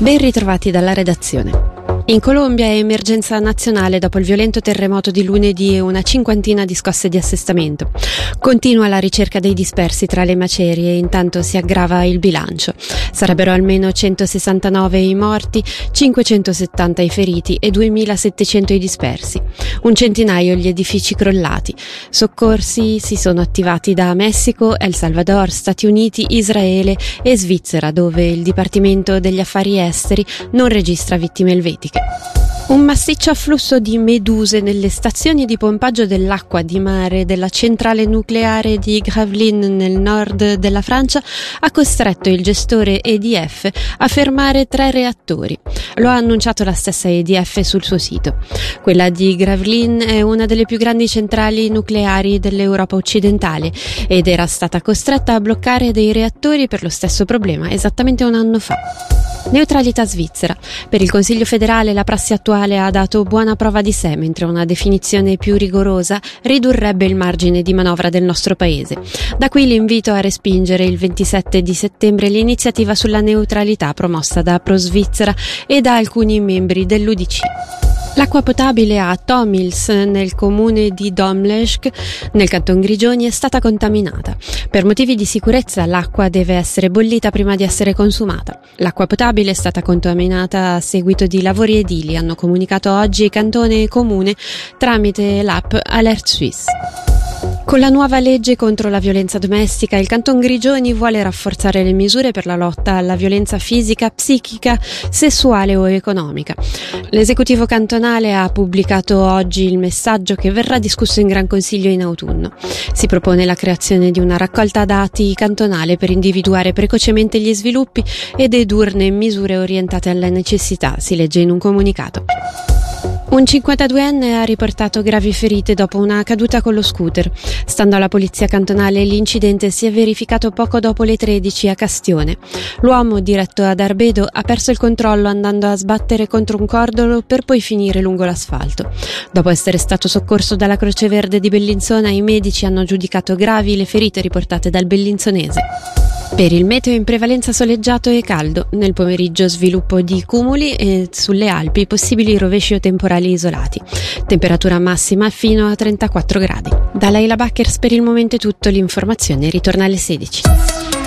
Ben ritrovati dalla redazione. In Colombia è emergenza nazionale dopo il violento terremoto di lunedì e una cinquantina di scosse di assestamento. Continua la ricerca dei dispersi tra le macerie e intanto si aggrava il bilancio. Sarebbero almeno 169 i morti, 570 i feriti e 2.700 i dispersi. Un centinaio gli edifici crollati. Soccorsi si sono attivati da Messico, El Salvador, Stati Uniti, Israele e Svizzera, dove il Dipartimento degli Affari Esteri non registra vittime elvetiche. Un massiccio afflusso di meduse nelle stazioni di pompaggio dell'acqua di mare della centrale nucleare di Gravelines nel nord della Francia ha costretto il gestore EDF a fermare 3 reattori. Lo ha annunciato la stessa EDF sul suo sito. Quella di Gravelines è una delle più grandi centrali nucleari dell'Europa occidentale ed era stata costretta a bloccare dei reattori per lo stesso problema esattamente un anno fa. Neutralità svizzera. Per il Consiglio federale la prassi attuale ha dato buona prova di sé, mentre una definizione più rigorosa ridurrebbe il margine di manovra del nostro paese. Da qui l'invito a respingere il 27 di settembre l'iniziativa sulla neutralità promossa da Pro Svizzera e da alcuni membri dell'UDC. L'acqua potabile a Tomils, nel comune di Domleschg, nel canton Grigioni, è stata contaminata. Per motivi di sicurezza l'acqua deve essere bollita prima di essere consumata. L'acqua potabile è stata contaminata a seguito di lavori edili, hanno comunicato oggi cantone e comune tramite l'app Alert Suisse. Con la nuova legge contro la violenza domestica, il Canton Grigioni vuole rafforzare le misure per la lotta alla violenza fisica, psichica, sessuale o economica. L'esecutivo cantonale ha pubblicato oggi il messaggio che verrà discusso in Gran Consiglio in autunno. Si propone la creazione di una raccolta dati cantonale per individuare precocemente gli sviluppi ed edurne misure orientate alle necessità, si legge in un comunicato. Un 52enne ha riportato gravi ferite dopo una caduta con lo scooter. Stando alla polizia cantonale, l'incidente si è verificato poco dopo le 13 a Castione. L'uomo, diretto ad Arbedo, ha perso il controllo andando a sbattere contro un cordolo per poi finire lungo l'asfalto. Dopo essere stato soccorso dalla Croce Verde di Bellinzona, i medici hanno giudicato gravi le ferite riportate dal bellinzonese. Per il meteo in prevalenza soleggiato e caldo, nel pomeriggio sviluppo di cumuli e sulle Alpi possibili rovesci o temporali isolati. Temperatura massima fino a 34 gradi. Da Laila Backers per il momento è tutto, l'informazione ritorna alle 16.